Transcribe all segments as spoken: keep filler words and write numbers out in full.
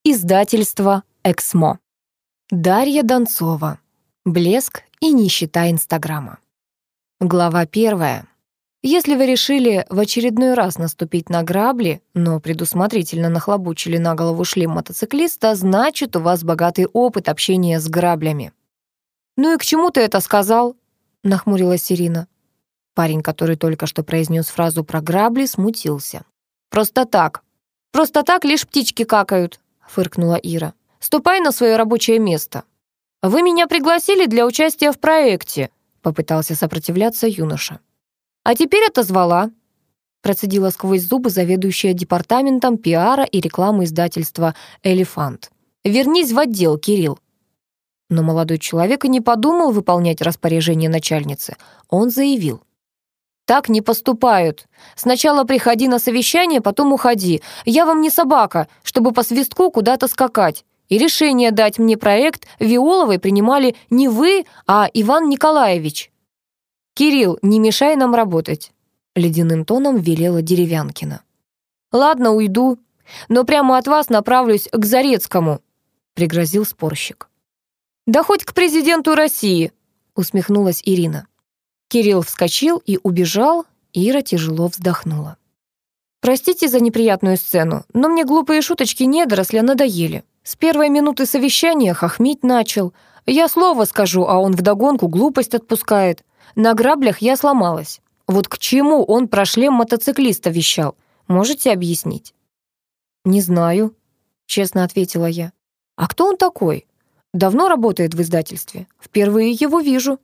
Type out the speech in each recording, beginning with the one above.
Издательство «Эксмо». Дарья Донцова. Блеск и нищета Инстаграма. Глава первая. Если вы решили в очередной раз наступить на грабли, но предусмотрительно нахлобучили на голову шлем мотоциклиста, значит, у вас богатый опыт общения с граблями. «Ну и к чему ты это сказал?» — нахмурилась Ирина. Парень, который только что произнес фразу про грабли, смутился. «Просто так. Просто так лишь птички какают», — фыркнула Ира. «Ступай на свое рабочее место». «Вы меня пригласили для участия в проекте», — попытался сопротивляться юноша. «А теперь отозвала», — процедила сквозь зубы заведующая департаментом пиара и рекламы издательства «Элефант». «Вернись в отдел, Кирилл». Но молодой человек и не подумал выполнять распоряжение начальницы. Он заявил: «Так не поступают. Сначала приходи на совещание, потом уходи. Я вам не собака, чтобы по свистку куда-то скакать. И решение дать мне проект Виоловой принимали не вы, а Иван Николаевич». «Кирилл, не мешай нам работать», — ледяным тоном велела Деревянкина. «Ладно, уйду, но прямо от вас направлюсь к Зарецкому», — пригрозил спорщик. «Да хоть к президенту России», — усмехнулась Ирина. Кирилл вскочил и убежал, Ира тяжело вздохнула. «Простите за неприятную сцену, но мне глупые шуточки недоросля надоели. С первой минуты совещания хохмить начал. Я слово скажу, а он вдогонку глупость отпускает. На граблях я сломалась. Вот к чему он про шлем мотоциклиста вещал? Можете объяснить?» «Не знаю», — честно ответила я. «А кто он такой? Давно работает в издательстве. Впервые его вижу».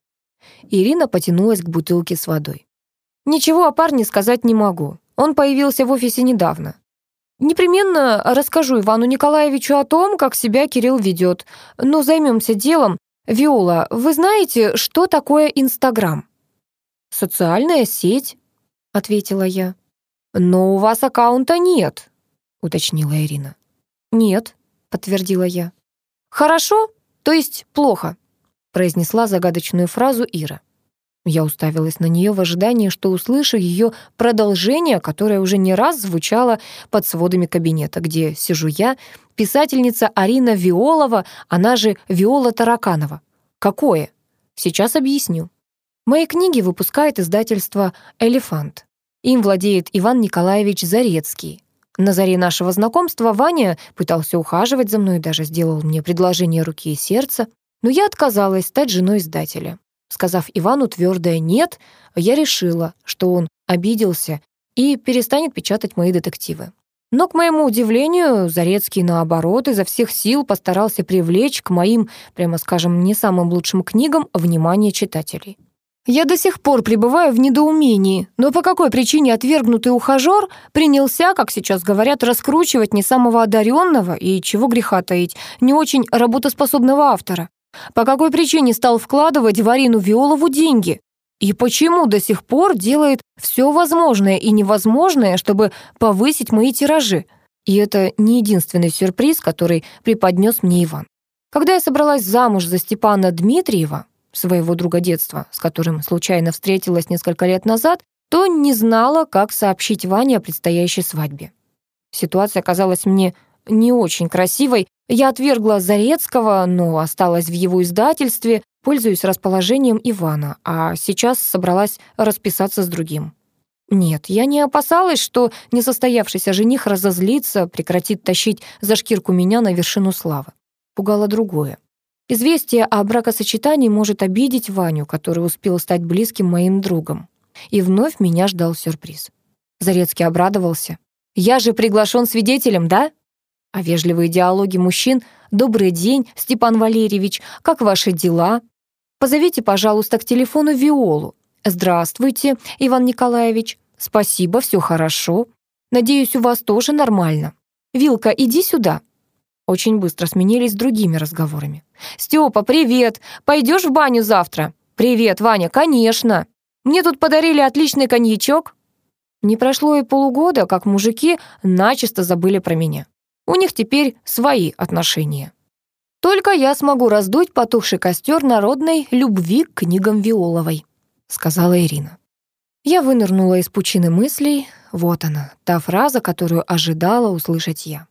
Ирина потянулась к бутылке с водой. «Ничего о парне сказать не могу. Он появился в офисе недавно. Непременно расскажу Ивану Николаевичу о том, как себя Кирилл ведет. Но займемся делом. Виола, вы знаете, что такое Инстаграм?» «Социальная сеть», — ответила я. «Но у вас аккаунта нет», — уточнила Ирина. «Нет», — подтвердила я. «Хорошо, то есть плохо», — произнесла загадочную фразу Ира. Я уставилась на нее в ожидании, что услышу ее продолжение, которое уже не раз звучало под сводами кабинета, где сижу я, писательница Арина Виолова, она же Виола Тараканова. Какое? Сейчас объясню. Мои книги выпускает издательство «Элефант». Им владеет Иван Николаевич Зарецкий. На заре нашего знакомства Ваня пытался ухаживать за мной, даже сделал мне предложение руки и сердца, но я отказалась стать женой издателя. Сказав Ивану твердое «нет», я решила, что он обиделся и перестанет печатать мои детективы. Но, к моему удивлению, Зарецкий, наоборот, изо всех сил постарался привлечь к моим, прямо скажем, не самым лучшим книгам внимание читателей. Я до сих пор пребываю в недоумении, но по какой причине отвергнутый ухажер принялся, как сейчас говорят, раскручивать не самого одаренного и, чего греха таить, не очень работоспособного автора? По какой причине стал вкладывать в Арину Виолову деньги? И почему до сих пор делает все возможное и невозможное, чтобы повысить мои тиражи? И это не единственный сюрприз, который преподнес мне Иван. Когда я собралась замуж за Степана Дмитриева, своего друга детства, с которым случайно встретилась несколько лет назад, то не знала, как сообщить Ване о предстоящей свадьбе. Ситуация казалась мне не очень красивой. Я отвергла Зарецкого, но осталась в его издательстве, пользуясь расположением Ивана, а сейчас собралась расписаться с другим. Нет, я не опасалась, что несостоявшийся жених разозлится, прекратит тащить за шкирку меня на вершину славы. Пугало другое. Известие о бракосочетании может обидеть Ваню, который успел стать близким моим другом. И вновь меня ждал сюрприз. Зарецкий обрадовался. «Я же приглашен свидетелем, да?» А вежливые диалоги мужчин: «Добрый день, Степан Валерьевич, как ваши дела? Позовите, пожалуйста, к телефону Виолу. Здравствуйте, Иван Николаевич. Спасибо, все хорошо. Надеюсь, у вас тоже нормально. Вилка, иди сюда». Очень быстро сменились другими разговорами. «Степа, привет! Пойдешь в баню завтра?» «Привет, Ваня, конечно! Мне тут подарили отличный коньячок». Не прошло и полугода, как мужики начисто забыли про меня. У них теперь свои отношения. «Только я смогу раздуть потухший костер народной любви к книгам Виоловой», — сказала Ирина. Я вынырнула из пучины мыслей. Вот она, та фраза, которую ожидала услышать я.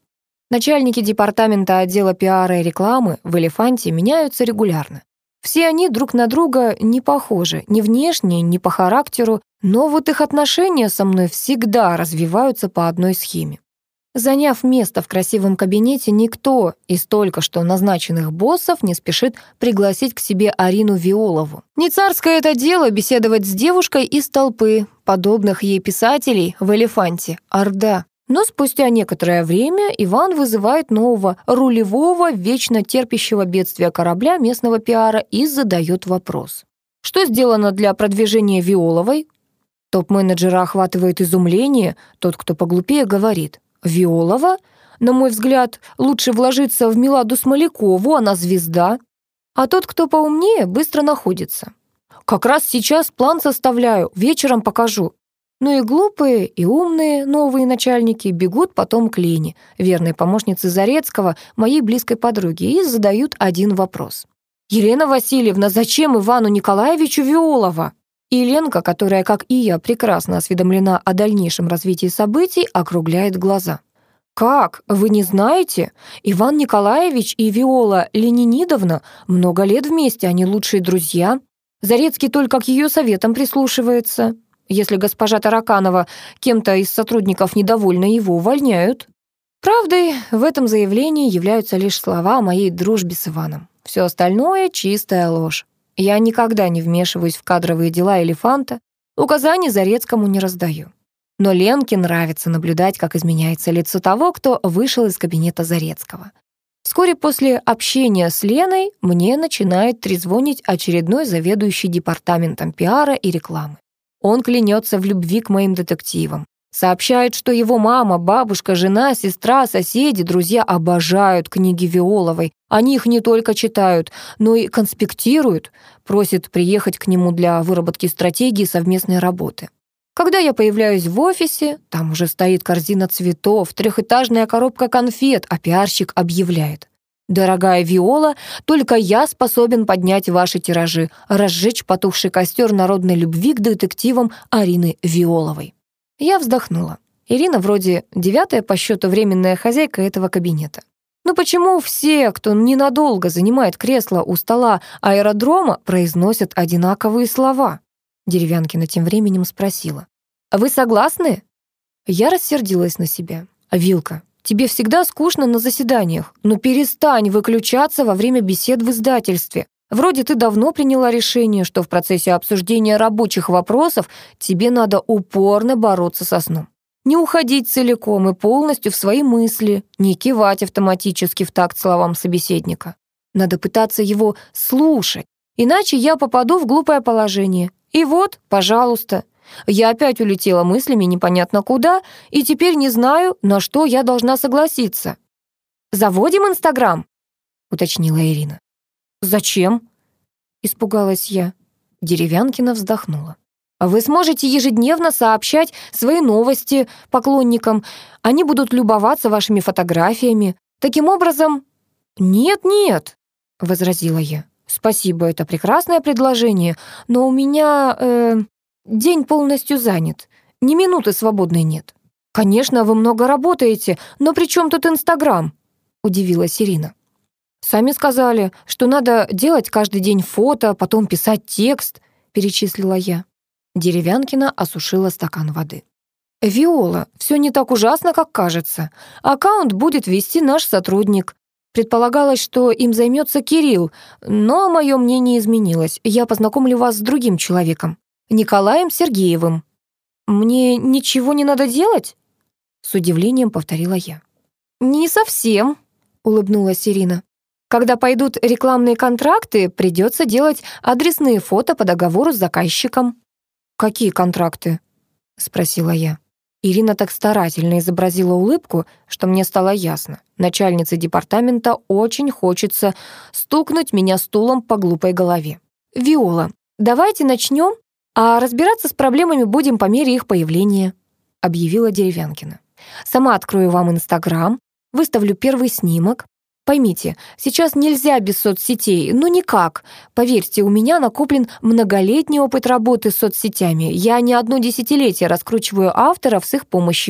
Начальники департамента отдела пиара и рекламы в «Элефанте» меняются регулярно. Все они друг на друга не похожи, ни внешне, ни по характеру, но вот их отношения со мной всегда развиваются по одной схеме. Заняв место в красивом кабинете, никто из только что назначенных боссов не спешит пригласить к себе Арину Виолову. Не царское это дело беседовать с девушкой из толпы, подобных ей писателей в «Элефанте», орда. Но спустя некоторое время Иван вызывает нового рулевого, вечно терпящего бедствия корабля местного пиара и задает вопрос. Что сделано для продвижения Виоловой? Топ-менеджера охватывает изумление, тот, кто поглупее, говорит: «Виолова? На мой взгляд, лучше вложиться в Миладу Смолякову, она звезда». А тот, кто поумнее, быстро находится. «Как раз сейчас план составляю, вечером покажу». Ну и глупые, и умные новые начальники бегут потом к Лене, верной помощнице Зарецкого, моей близкой подруге, и задают один вопрос. «Елена Васильевна, зачем Ивану Николаевичу Виолова?» И Ленка, которая, как и я, прекрасно осведомлена о дальнейшем развитии событий, округляет глаза. «Как? Вы не знаете? Иван Николаевич и Виола Ленинидовна много лет вместе, они лучшие друзья. Зарецкий только к ее советам прислушивается. Если госпожа Тараканова кем-то из сотрудников недовольна, его увольняют». Правдой в этом заявлении являются лишь слова о моей дружбе с Иваном. Все остальное — чистая ложь. Я никогда не вмешиваюсь в кадровые дела «Элефанта», указаний Зарецкому не раздаю. Но Ленке нравится наблюдать, как изменяется лицо того, кто вышел из кабинета Зарецкого. Вскоре после общения с Леной мне начинает трезвонить очередной заведующий департаментом пиара и рекламы. Он клянется в любви к моим детективам. Сообщает, что его мама, бабушка, жена, сестра, соседи, друзья обожают книги Виоловой. Они их не только читают, но и конспектируют. Просит приехать к нему для выработки стратегии совместной работы. Когда я появляюсь в офисе, там уже стоит корзина цветов, трехэтажная коробка конфет, а пиарщик объявляет: «Дорогая Виола, только я способен поднять ваши тиражи, разжечь потухший костер народной любви к детективам Арины Виоловой». Я вздохнула. Ирина вроде девятая по счету временная хозяйка этого кабинета. Но почему все, кто ненадолго занимает кресло у стола аэродрома, произносят одинаковые слова? Деревянкина тем временем спросила: «Вы согласны?» Я рассердилась на себя. «Вилка, тебе всегда скучно на заседаниях, но перестань выключаться во время бесед в издательстве. Вроде ты давно приняла решение, что в процессе обсуждения рабочих вопросов тебе надо упорно бороться со сном. Не уходить целиком и полностью в свои мысли, не кивать автоматически в такт словам собеседника. Надо пытаться его слушать, иначе я попаду в глупое положение. И вот, пожалуйста, я опять улетела мыслями непонятно куда, и теперь не знаю, на что я должна согласиться». «Заводим Инстаграм?» — уточнила Ирина. «Зачем?» — испугалась я. Деревянкина вздохнула. «Вы сможете ежедневно сообщать свои новости поклонникам. Они будут любоваться вашими фотографиями. Таким образом...» «Нет-нет», — возразила я. «Спасибо, это прекрасное предложение, но у меня э, день полностью занят. Ни минуты свободной нет». «Конечно, вы много работаете, но при чем тут Инстаграм?» — удивилась Ирина. «Сами сказали, что надо делать каждый день фото, потом писать текст», — перечислила я. Деревянкина осушила стакан воды. «Виола, все не так ужасно, как кажется. Аккаунт будет вести наш сотрудник. Предполагалось, что им займется Кирилл, но мое мнение изменилось. Я познакомлю вас с другим человеком, Николаем Сергеевым». «Мне ничего не надо делать?» С удивлением повторила я. «Не совсем», — улыбнулась Ирина. «Когда пойдут рекламные контракты, придется делать адресные фото по договору с заказчиком». «Какие контракты?» — спросила я. Ирина так старательно изобразила улыбку, что мне стало ясно. Начальнице департамента очень хочется стукнуть меня стулом по глупой голове. «Виола, давайте начнем, а разбираться с проблемами будем по мере их появления», — объявила Деревянкина. «Сама открою вам Инстаграм, выставлю первый снимок. Поймите, сейчас нельзя без соцсетей, ну никак. Поверьте, у меня накоплен многолетний опыт работы с соцсетями. Я не одно десятилетие раскручиваю авторов с их помощью.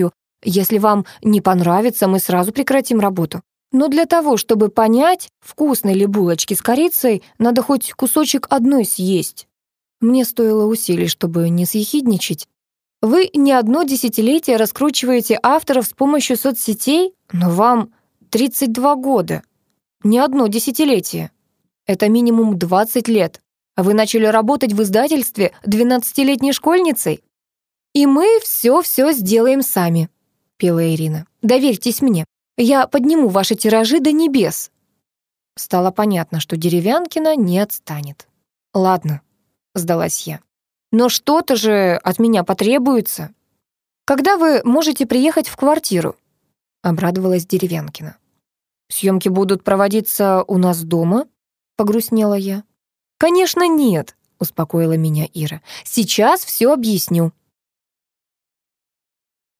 Если вам не понравится, мы сразу прекратим работу. Но для того, чтобы понять, вкусны ли булочки с корицей, надо хоть кусочек одной съесть. Мне стоило усилий, чтобы не съехидничать. Вы не одно десятилетие раскручиваете авторов с помощью соцсетей, но вам тридцать два года. Не одно десятилетие. Это минимум двадцать лет. А вы начали работать в издательстве двенадцатилетней школьницей? И мы все-все сделаем сами, пела Ирина. Доверьтесь мне. Я подниму ваши тиражи до небес. Стало понятно, что Деревянкина не отстанет. Ладно, сдалась я. Но что-то же от меня потребуется. Когда вы можете приехать в квартиру? Обрадовалась Деревянкина. Съемки будут проводиться у нас дома? Погрустнела я. Конечно, нет, успокоила меня Ира. Сейчас все объясню.